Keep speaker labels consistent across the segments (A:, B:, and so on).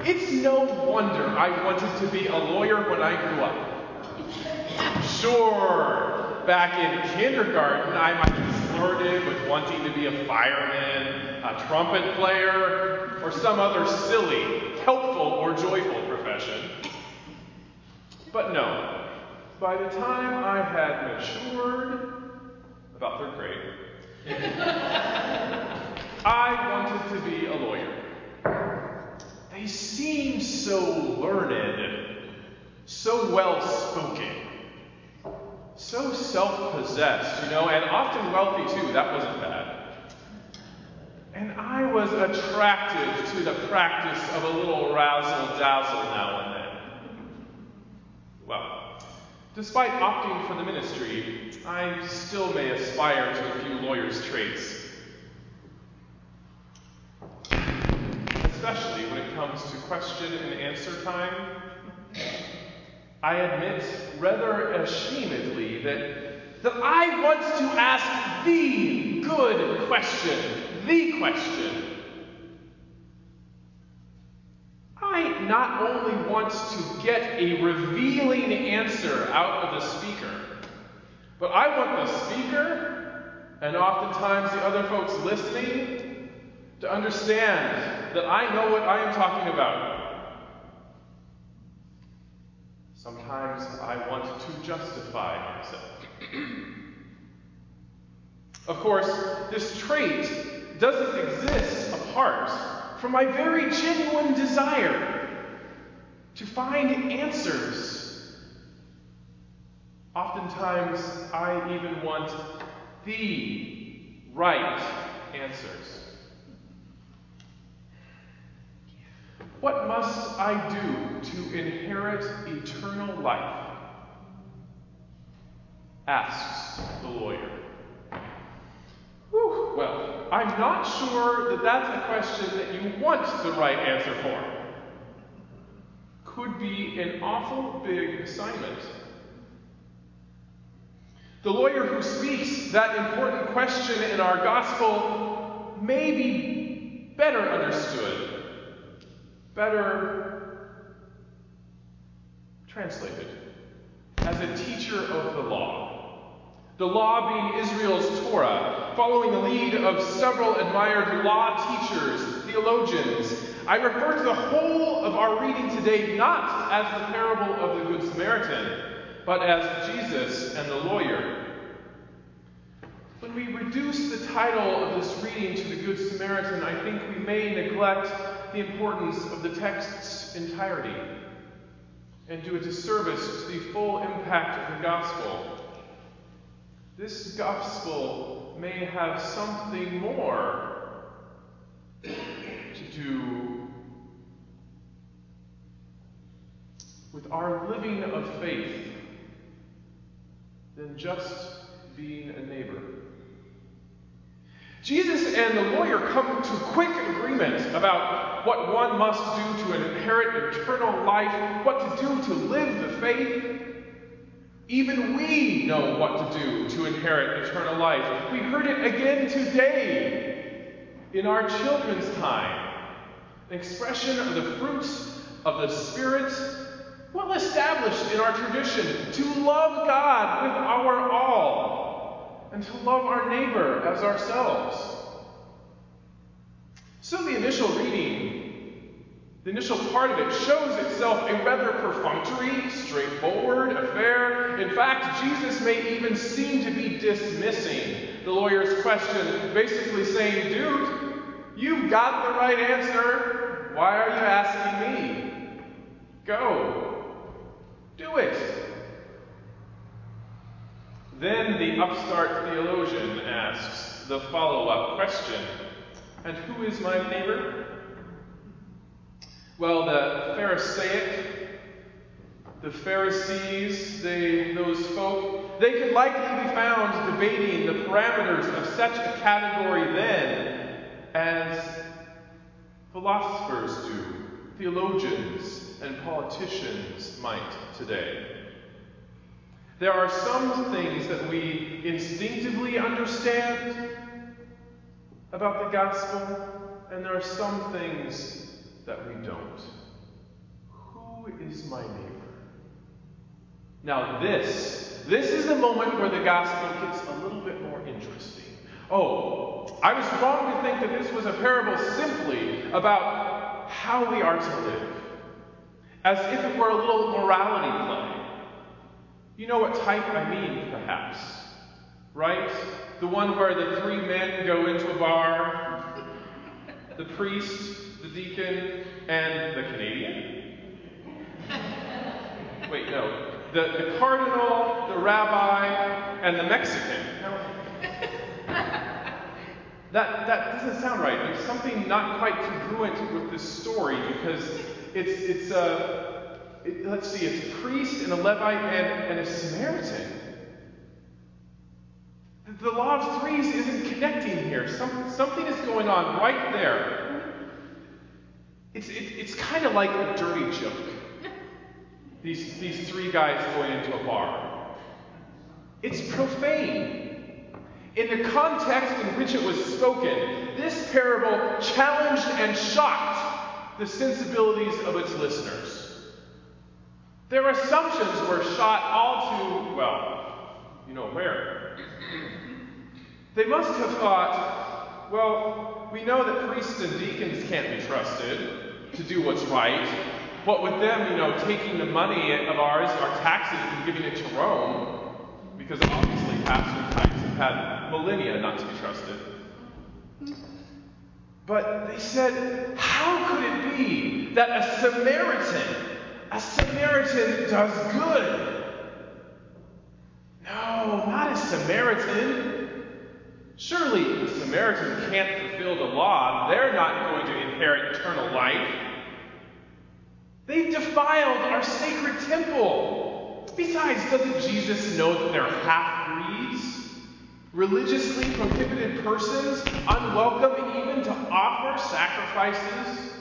A: It's no wonder I wanted to be a lawyer when I grew up. Sure, back in kindergarten, I might have flirted with wanting to be a fireman, a trumpet player, or some other silly, helpful, or joyful profession. But no, by the time I had matured, about third grade, I wanted to be a lawyer. They seemed so learned, so well-spoken, so self-possessed, and often wealthy too. That wasn't bad. And I was attracted to the practice of a little razzle-dazzle now and then. Well, despite opting for the ministry, I still may aspire to a few lawyer's traits. Especially when it comes to question and answer time. I admit rather ashamedly that I want to ask the good question, the question. I not only want to get a revealing answer out of the speaker, but I want the speaker, and oftentimes the other folks listening, to understand that I know what I am talking about. Sometimes I want to justify myself. Of course, this trait doesn't exist apart from my very genuine desire to find answers. Oftentimes, I even want the right answers. What must I do to inherit eternal life? Asks the lawyer. Whew, well, I'm not sure that that's a question that you want the right answer for. Could be an awful big assignment. The lawyer who speaks that important question in our gospel may be better understood, better translated, as a teacher of the law. The law being Israel's Torah, following the lead of several admired law teachers, theologians. I refer to the whole of our reading today not as the parable of the Good Samaritan, but as Jesus and the lawyer. When we reduce the title of this reading to the Good Samaritan, I think we may neglect the importance of the text's entirety and do a disservice to the full impact of the gospel. This gospel may have something more to do with our living of faith than just being a neighbor. Jesus and the lawyer come to quick agreement about what one must do to inherit eternal life, what to do to live the faith. Even we know what to do to inherit eternal life. We heard it again today in our children's time. An expression of the fruits of the Spirit, well established in our tradition, to love God with our all, and to love our neighbor as ourselves. So the initial reading, the initial part of it, shows itself a rather perfunctory, straightforward affair. In fact, Jesus may even seem to be dismissing the lawyer's question, basically saying, dude, you've got the right answer. Why are you asking me? Go. Do it. Then the upstart theologian asks the follow-up question, and who is my neighbor? Well, the Pharisees, those folk, they could likely be found debating the parameters of such a category then as philosophers do, theologians and politicians might today. There are some things that we instinctively understand about the gospel, and there are some things that we don't. is my neighbor? Now this is the moment where the gospel gets a little bit more interesting. Oh, I was wrong to think that this was a parable simply about how we are to live, as if it were a little morality play. You know what type I mean, perhaps, right? The one where the three men go into a bar, the priest, the deacon, and the Canadian? Wait, no. The cardinal, the rabbi, and the Mexican. No. That doesn't sound right. There's something not quite congruent with this story because it's a priest and a Levite and a Samaritan. The law of threes isn't connecting here. Something is going on right there. It's kind of like a dirty joke. These three guys going into a bar. It's profane. In the context in which it was spoken, this parable challenged and shocked the sensibilities of its listeners. Their assumptions were shot all too, well, you know where. They must have thought, well, we know that priests and deacons can't be trusted to do what's right. What with them, taking the money of ours, our taxes, and giving it to Rome, because obviously pastors' tithes have had millennia not to be trusted. But they said, how could it be that a Samaritan does good? No, not a Samaritan. Surely a Samaritan can't fulfill the law. They're not going to inherit eternal life. They've defiled our sacred temple. Besides, doesn't Jesus know that they're half-breeds? Religiously prohibited persons, unwelcome even to offer sacrifices?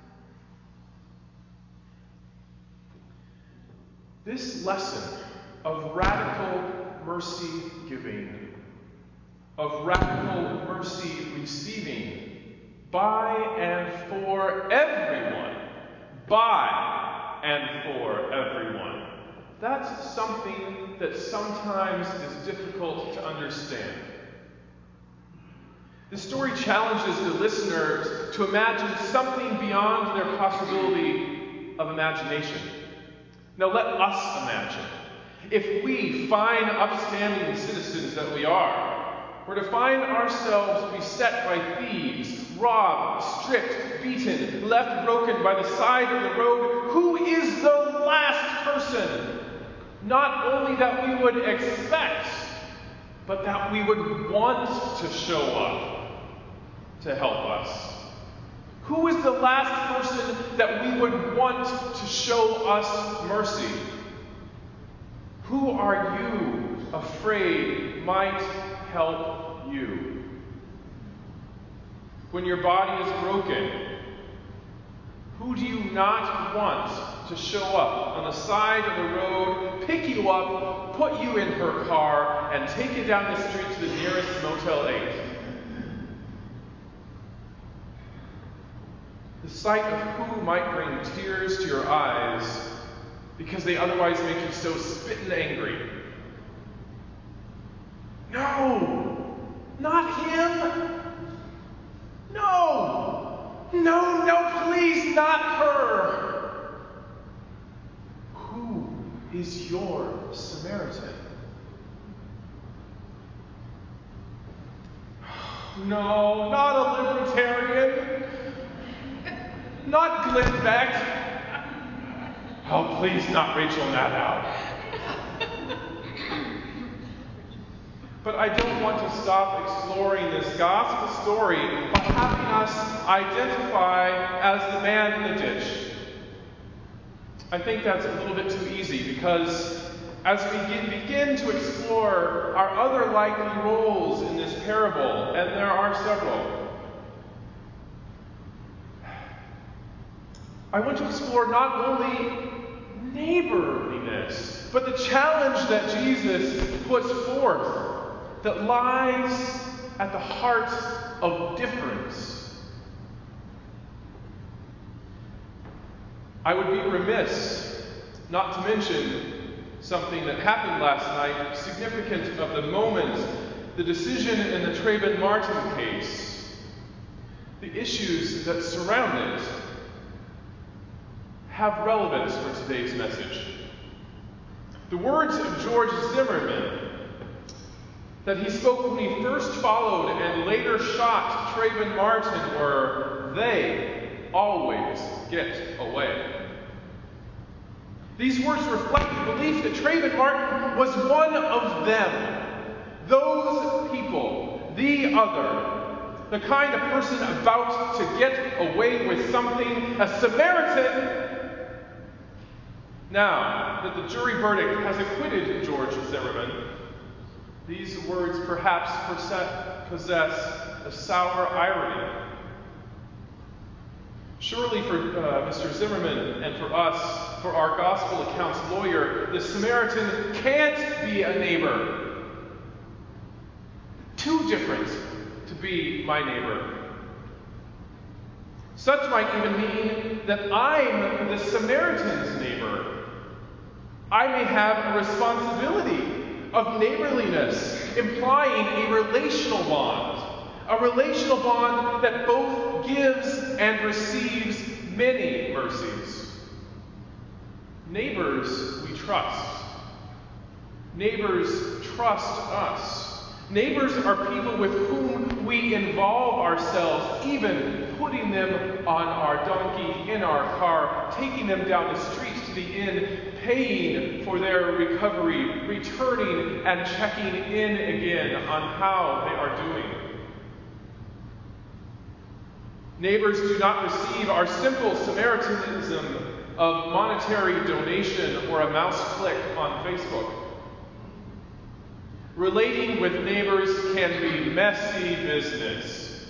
A: This lesson of radical mercy giving, of radical mercy receiving, by and for everyone, by and for everyone. That's something that sometimes is difficult to understand. The story challenges the listeners to imagine something beyond their possibility of imagination. Now let us imagine. If we, fine, upstanding citizens that we are, were to find ourselves beset by thieves, robbed, stripped, beaten, left broken by the side of the road, who is the last person, not only that we would expect, but that we would want to show up to help us? Who is the last person that we would want to show us mercy? Who are you afraid might help you? When your body is broken, who do you not want to show up on the side of the road, pick you up, put you in her car, and take you down the street to the nearest Motel 8? The sight of who might bring tears to your eyes because they otherwise make you so spittin' angry. No! Not him! No, please, not her! Who is your Samaritan? No, not a libertarian. Not Glenn Beck. Oh, please, not Rachel Maddow. But I don't want to stop exploring this gospel story by having us identify as the man in the ditch. I think that's a little bit too easy because as we begin to explore our other likely roles in this parable, and there are several, I want to explore not only neighborliness, but the challenge that Jesus puts forth that lies at the heart of difference. I would be remiss Not to mention something that happened last night, significant of the moment, the decision in the Trayvon Martin case, the issues that surround it, have relevance for today's message. The words of George Zimmerman that he spoke when he first followed and later shot Trayvon Martin were, "They always get away." These words reflect the belief that Trayvon Martin was one of them. Those people, the other, the kind of person about to get away with something, a Samaritan. Now that the jury verdict has acquitted George Zimmerman, these words perhaps possess a sour irony. Surely for Mr. Zimmerman and for us, for our gospel accounts lawyer, the Samaritan can't be a neighbor. Too different to be my neighbor. Such might even mean that I'm the Samaritan's neighbor. I may have a responsibility of neighborliness, implying a relational bond that both gives and receives many mercies. Neighbors we trust. Neighbors trust us. Neighbors are people with whom we involve ourselves, even putting them on our donkey, in our car, taking them down the street to the inn, paying for their recovery, returning and checking in again on how they are doing. Neighbors do not receive our simple Samaritanism of monetary donation or a mouse click on Facebook. Relating with neighbors can be messy business.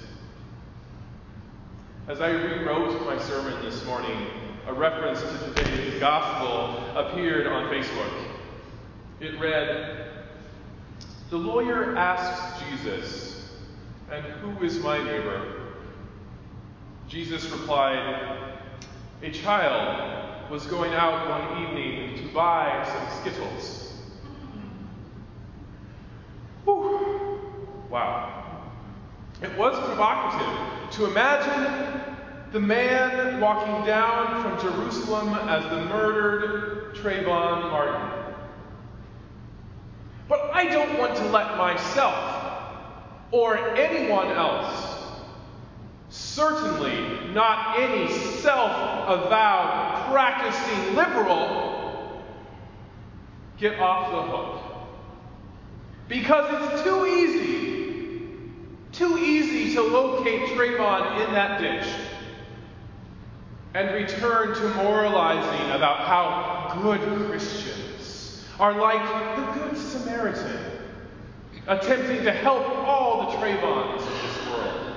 A: As I rewrote my sermon this morning, a reference to today's gospel appeared on Facebook. It read, "The lawyer asked Jesus, 'And who is my neighbor?' Jesus replied, 'A child was going out one evening to buy some Skittles.'" Whew. Wow. It was provocative to imagine the man walking down from Jerusalem as the murdered Trayvon Martin. But I don't want to let myself or anyone else, certainly not any self-avowed practicing liberal, get off the hook. Because it's too easy to locate Trayvon in that ditch and return to moralizing about how good Christians are like the Good Samaritan, attempting to help all the Trayvons of this world.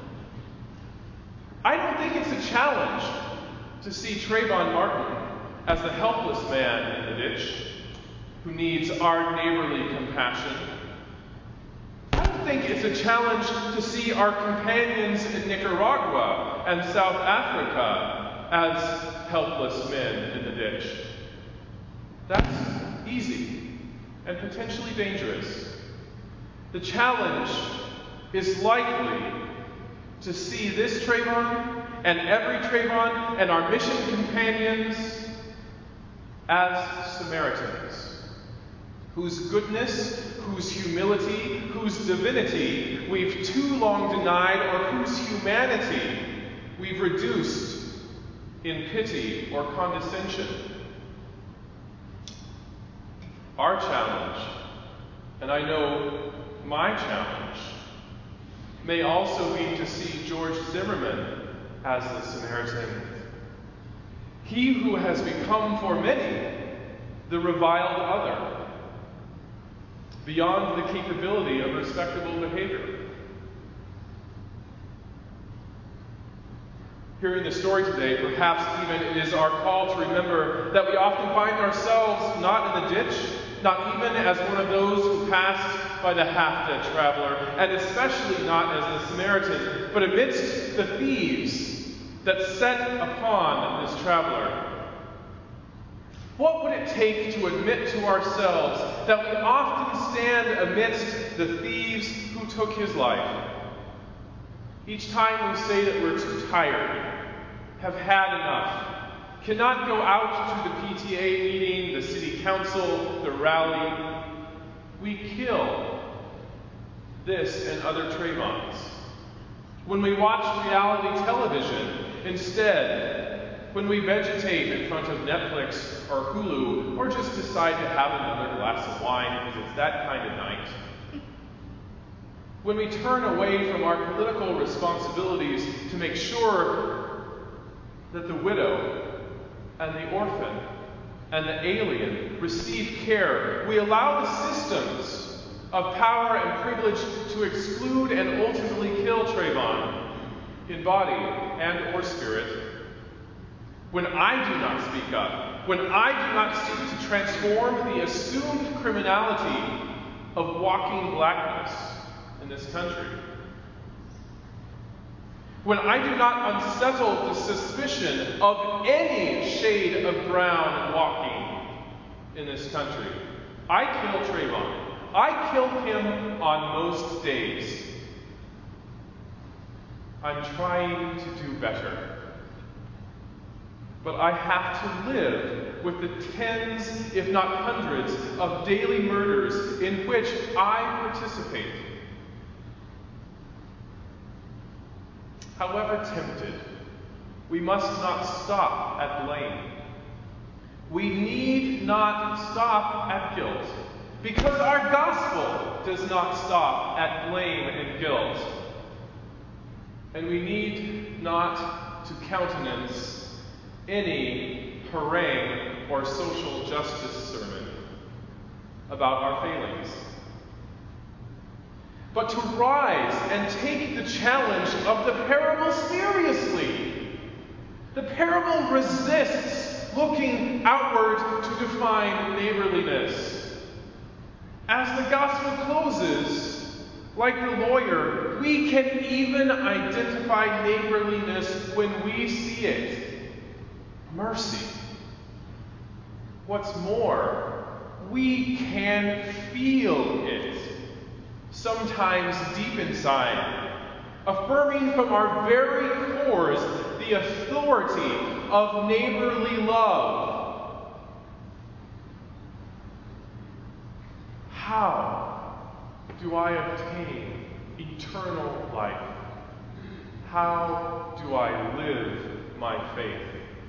A: I don't think it's a challenge to see Trayvon Martin as the helpless man in the ditch who needs our neighborly compassion. I don't think it's a challenge to see our companions in Nicaragua and South Africa as helpless men in the ditch. That's easy and potentially dangerous. The challenge is likely to see this Trayvon and every Trayvon and our mission companions as Samaritans, whose goodness, whose humility, whose divinity we've too long denied, or whose humanity we've reduced in pity or condescension. Our challenge, and I know my challenge, may also be to see George Zimmerman as the Samaritan. He who has become for many the reviled other, beyond the capability of respectable behavior. Hearing the story today, perhaps even it is our call to remember that we often find ourselves not in the ditch, not even as one of those who passed by the half-dead traveler, and especially not as the Samaritan, but amidst the thieves that set upon this traveler. What would it take to admit to ourselves that we often stand amidst the thieves who took his life? Each time we say that we're too tired, have had enough, cannot go out to the PTA meeting, the city council, the rally, we kill this and other Trayvons. When we watch reality television instead, when we vegetate in front of Netflix or Hulu, or just decide to have another glass of wine because it's that kind of night. When we turn away from our political responsibilities to make sure that the widow and the orphan and the alien receive care, we allow the systems of power and privilege to exclude and ultimately kill Trayvon in body and or spirit. When I do not speak up, when I do not seek to transform the assumed criminality of walking blackness in this country, when I do not unsettle the suspicion of any shade of brown walking in this country, I kill Trayvon. I kill him on most days. I'm trying to do better. But I have to live with the tens, if not hundreds, of daily murders in which I participate. However tempted, we must not stop at blame. We need not stop at guilt, because our gospel does not stop at blame and guilt. And we need not to countenance any harangue or social justice sermon about our failings, but to rise and take the challenge of the parable seriously. The parable resists looking outward to define neighborliness. As the gospel closes, like the lawyer, we can even identify neighborliness when we see it. Mercy. What's more, we can feel it, sometimes deep inside, affirming from our very cores the authority of neighborly love. How do I obtain eternal life? How do I live my faith?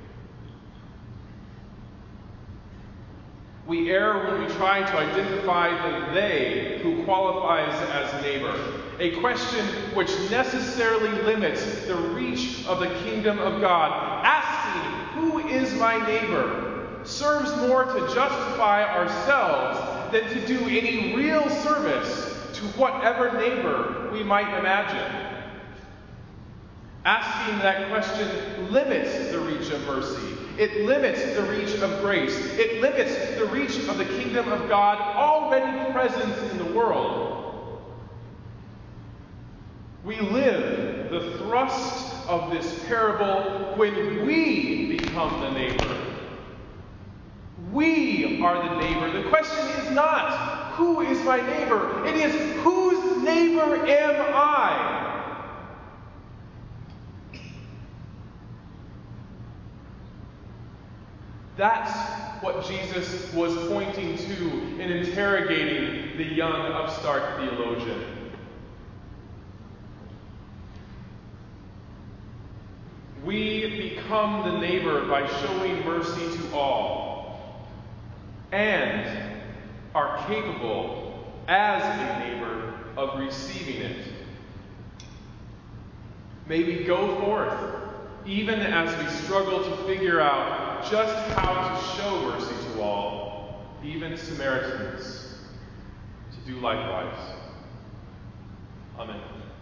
A: We err when we try to identify the they who qualifies as neighbor, a question which necessarily limits the reach of the kingdom of God. Asking, who is my neighbor, serves more to justify ourselves than to do any real service to whatever neighbor we might imagine. Asking that question limits the reach of mercy. It limits the reach of grace. It limits the reach of the kingdom of God already present in the world. We live the thrust of this parable when we become the neighbor. We are the neighbor. The question is not, who is my neighbor? It is, whose neighbor am I? That's what Jesus was pointing to in interrogating the young upstart theologian. We become the neighbor by showing mercy to all, and are capable, as a neighbor, of receiving it. May we go forth, even as we struggle to figure out just how to show mercy to all, even Samaritans, to do likewise. Amen.